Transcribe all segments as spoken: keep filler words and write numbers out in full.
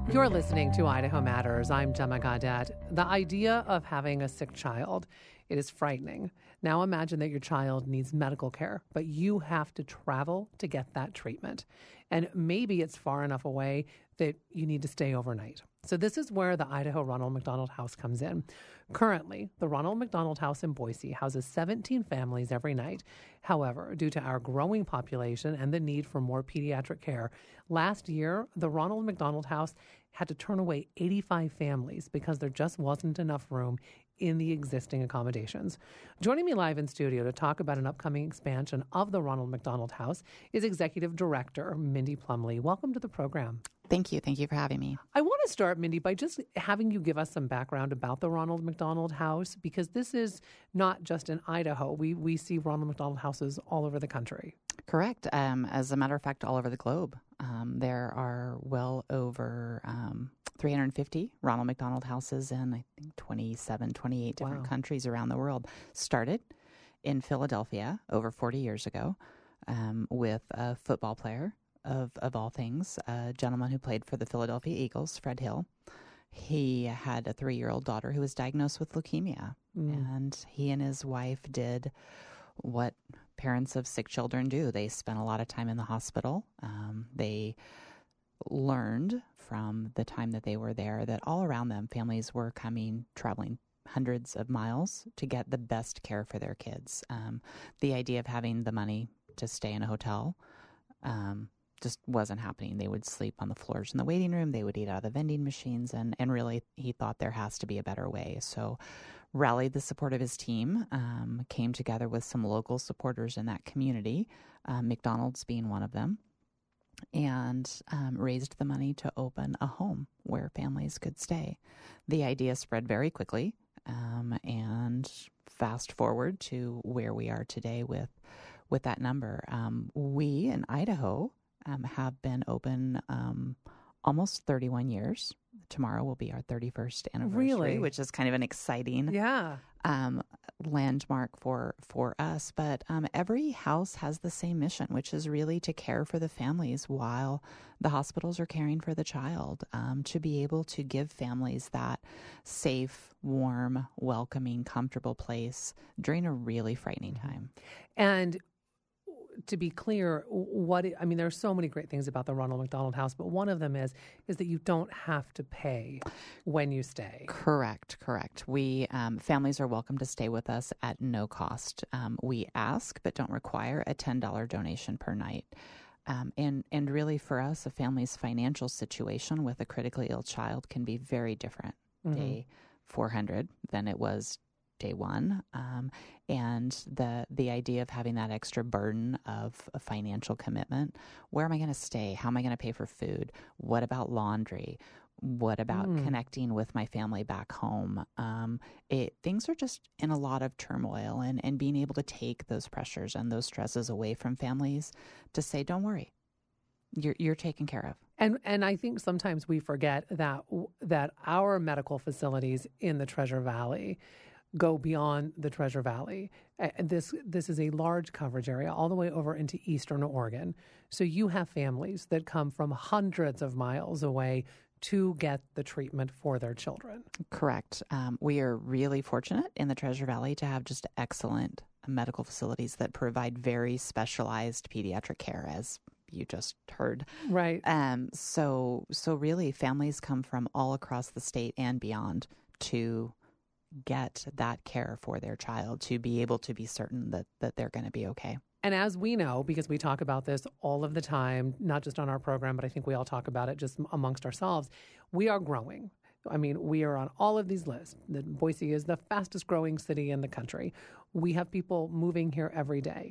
You're listening to Idaho Matters. I'm Gemma Gaudet. The idea of having a sick child, it is frightening. Now imagine that your child needs medical care, but you have to travel to get that treatment. And maybe it's far enough away that you need to stay overnight. So this is where the Idaho Ronald McDonald House comes in. Currently, the Ronald McDonald House in Boise houses seventeen families every night. However, due to our growing population and the need for more pediatric care, last year, the Ronald McDonald House had to turn away eighty-five families because there just wasn't enough room in the existing accommodations. Joining me live in studio to talk about an upcoming expansion of the Ronald McDonald House is Executive Director Mindy Plumlee. Welcome to the program. Thank you. Thank you for having me. I want to start, Mindy, by just having you give us some background about the Ronald McDonald House, because this is not just in Idaho. We we see Ronald McDonald Houses all over the country. Correct. Um, as a matter of fact, all over the globe. Um, there are well over um, three hundred fifty Ronald McDonald Houses in, I think, twenty-seven, twenty-eight different Wow. countries around the world. Started in Philadelphia over forty years ago um, with a football player, of, of all things, a gentleman who played for the Philadelphia Eagles, Fred Hill. He had a three-year-old daughter who was diagnosed with leukemia, Mm. and he and his wife did what parents of sick children do. They spent a lot of time in the hospital. Um, they learned from the time that they were there that all around them, families were coming, traveling hundreds of miles to get the best care for their kids. Um, the idea of having the money to stay in a hotel um, just wasn't happening. They would sleep on the floors in the waiting room. They would eat out of the vending machines. And, and really, he thought there has to be a better way. So rallied the support of his team, um, came together with some local supporters in that community, uh, McDonald's being one of them, and um, raised the money to open a home where families could stay. The idea spread very quickly, um, and fast forward to where we are today with with that number. Um, we in Idaho um, have been open um, almost thirty-one years. Tomorrow will be our thirty-first anniversary, Really? which is kind of an exciting Yeah. um, landmark for for us. But um, every house has the same mission, which is really to care for the families while the hospitals are caring for the child, um, to be able to give families that safe, warm, welcoming, comfortable place during a really frightening time. And to be clear, what I mean, there are so many great things about the Ronald McDonald House, but one of them is is that you don't have to pay when you stay. Correct, correct. We um, families are welcome to stay with us at no cost. Um, we ask, but don't require, a ten dollars donation per night. Um, and and really, for us, a family's financial situation with a critically ill child can be very different. Mhm. Day four hundred than it was day one. Um, and the the idea of having that extra burden of a financial commitment. Where am I going to stay? How am I going to pay for food? What about laundry? What about Mm. connecting with my family back home? Um, it, things are just in a lot of turmoil, and, and being able to take those pressures and those stresses away from families to say, don't worry, you're you're taken care of. And and I think sometimes we forget that that our medical facilities in the Treasure Valley go beyond the Treasure Valley. Uh, This this is a large coverage area all the way over into eastern Oregon. So you have families that come from hundreds of miles away to get the treatment for their children. Correct. Um, we are really fortunate in the Treasure Valley to have just excellent medical facilities that provide very specialized pediatric care, as you just heard. Right. Um, so, so really, families come from all across the state and beyond to get that care for their child, to be able to be certain that, that they're going to be okay. And as we know, because we talk about this all of the time, not just on our program, but I think we all talk about it just amongst ourselves, we are growing. I mean, we are on all of these lists. The Boise is the fastest growing city in the country. We have people moving here every day.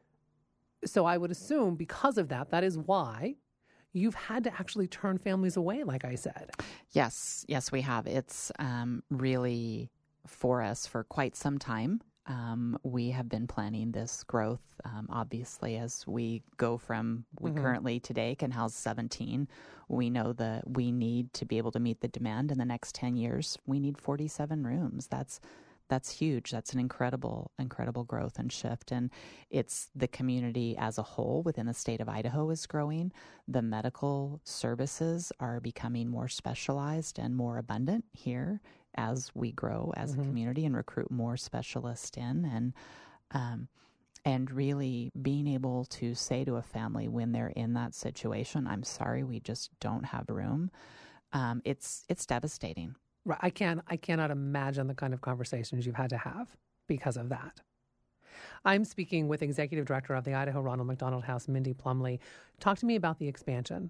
So I would assume because of that, that is why you've had to actually turn families away, like I said. Yes, yes, we have. It's um, really for us for quite some time. Um, we have been planning this growth, um, obviously, as we go from, we Mhm. currently today can house seventeen. We know that we need to be able to meet the demand in the next ten years. We need forty-seven rooms. That's that's huge. That's an incredible, incredible growth and shift. And it's the community as a whole within the state of Idaho is growing. The medical services are becoming more specialized and more abundant here as we grow as mm-hmm. a community and recruit more specialists in. And, um, and really being able to say to a family when they're in that situation, I'm sorry, we just don't have room. Um, it's, it's devastating. Right. I can I cannot imagine the kind of conversations you've had to have because of that. I'm speaking with Executive Director of the Idaho Ronald McDonald House, Mindy Plumley. Talk to me about the expansion.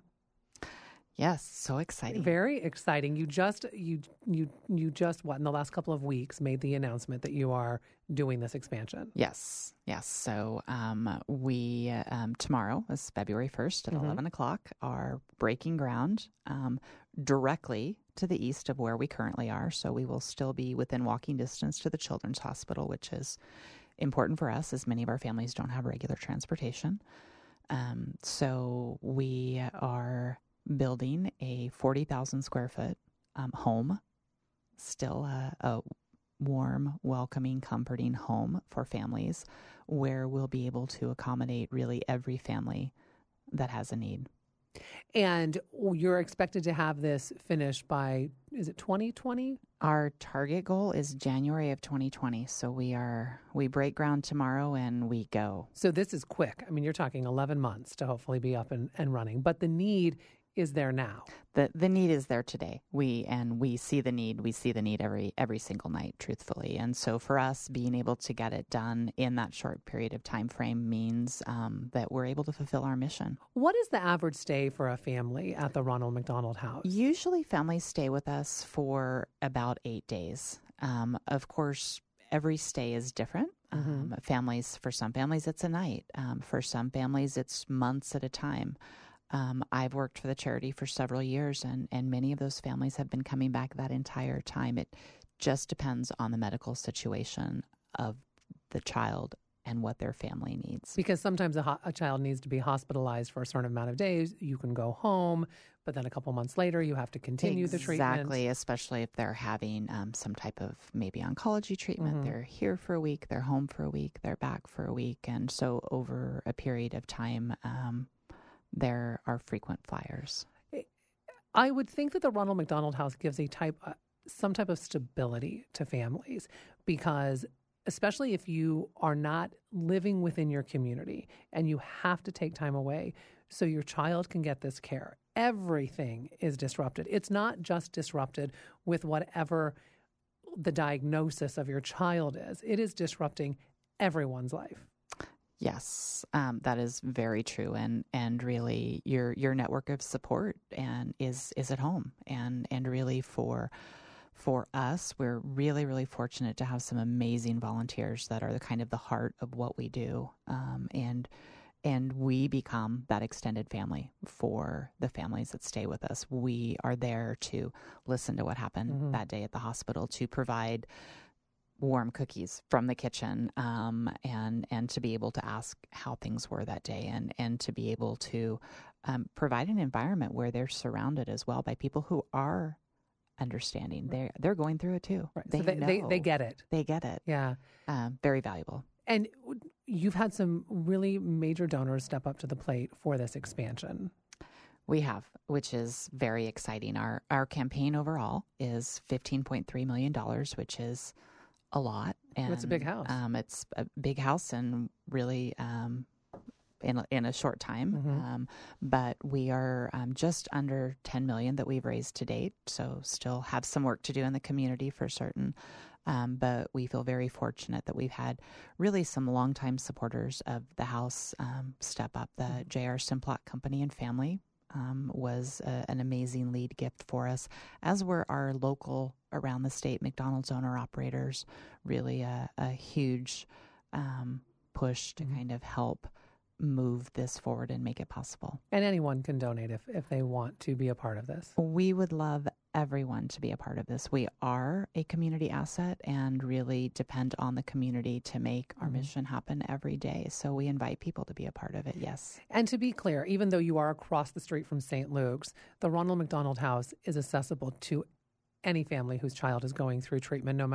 Yes, so exciting. Very exciting. You just you you you just what in the last couple of weeks made the announcement that you are doing this expansion. Yes, yes. So um, we um, tomorrow is February first at mm-hmm. eleven o'clock are breaking ground um, directly to the east of where we currently are. So we will still be within walking distance to the Children's Hospital, which is important for us as many of our families don't have regular transportation. Um, so we are building a forty thousand square foot um, home, still a, a warm, welcoming, comforting home for families where we'll be able to accommodate really every family that has a need. And you're expected to have this finished by, is it twenty twenty? Our target goal is January of twenty twenty. So we are, we break ground tomorrow and we go. So this is quick. I mean, you're talking eleven months to hopefully be up and, and running, but the need is there now. The the need is there today. We and we see the need. We see the need every every single night, truthfully. And so for us, being able to get it done in that short period of time frame means um, that we're able to fulfill our mission. What is the average stay for a family at the Ronald McDonald House? Usually families stay with us for about eight days. Um, of course, every stay is different. Mm-hmm. Um, families, for some families, it's a night. Um, for some families, it's months at a time. Um, I've worked for the charity for several years, and, and many of those families have been coming back that entire time. It just depends on the medical situation of the child and what their family needs. Because sometimes a, ho- a child needs to be hospitalized for a certain amount of days. You can go home, but then a couple months later, you have to continue exactly, the treatment. Exactly, especially if they're having um, some type of maybe oncology treatment. Mm-hmm. They're here for a week, they're home for a week, they're back for a week. And so over a period of time, um, there are frequent flyers. I would think that the Ronald McDonald House gives a type, uh, some type of stability to families, because especially if you are not living within your community and you have to take time away so your child can get this care, everything is disrupted. It's not just disrupted with whatever the diagnosis of your child is. It is disrupting everyone's life. Yes, um, that is very true, and and really your your network of support and is is at home, and and really for for us, we're really really fortunate to have some amazing volunteers that are the kind of the heart of what we do, um, and and we become that extended family for the families that stay with us. We are there to listen to what happened mm-hmm. that day at the hospital, to provide warm cookies from the kitchen, um, and and to be able to ask how things were that day, and, and to be able to um, provide an environment where they're surrounded as well by people who are understanding. They're, they're going through it too. Right. They, so they, know. they they get it. They get it. Yeah. Um, very valuable. And you've had some really major donors step up to the plate for this expansion. We have, which is very exciting. Our our campaign overall is fifteen point three million dollars, which is a lot. And it's a big house. Um, it's a big house, and really um, in a, in a short time. Mm-hmm. Um, but we are um, just under ten million that we've raised to date. So still have some work to do in the community for certain. Um, but we feel very fortunate that we've had really some longtime supporters of the house um, step up. The mm-hmm. J R Simplot Company and Family Um, was a, an amazing lead gift for us, as were our local around the state McDonald's owner operators. Really a, a huge um, push to mm-hmm. kind of help move this forward and make it possible. And anyone can donate if, if they want to be a part of this. We would love everyone to be a part of this. We are a community asset and really depend on the community to make our mm-hmm. mission happen every day. So we invite people to be a part of it, yes. And to be clear, even though you are across the street from Saint Luke's, the Ronald McDonald House is accessible to any family whose child is going through treatment, no matter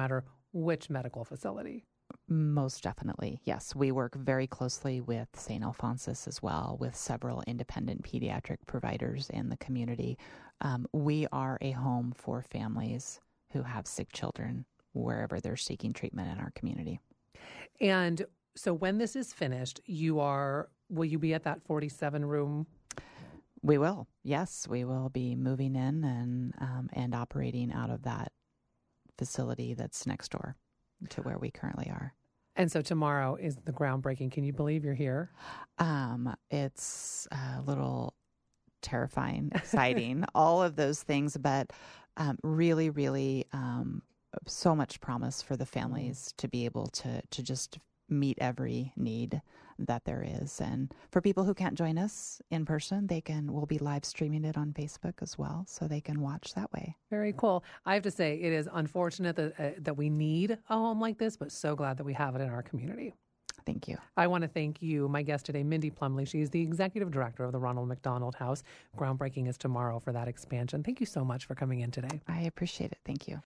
which medical facility? Most definitely, yes. We work very closely with Saint Alphonsus as well, with several independent pediatric providers in the community. Um, we are a home for families who have sick children wherever they're seeking treatment in our community. And so when this is finished, you are, will you be at that forty-seven room? We will. Yes, we will be moving in and um, and operating out of that facility that's next door to where we currently are. And so tomorrow is the groundbreaking. Can you believe you're here? Um, it's a little terrifying, exciting, all of those things, but um, really, really um, so much promise for the families to be able to to just meet every need that there is. And for people who can't join us in person, they can, we'll be live streaming it on Facebook as well, so they can watch that way. Very cool. I have to say, it is unfortunate that uh, that we need a home like this, but so glad that we have it in our community. Thank you. I want to thank you, my guest today, Mindy Plumley. She's the executive director of the Ronald McDonald House. Groundbreaking is tomorrow for that expansion. Thank you so much for coming in today. I appreciate it. Thank you.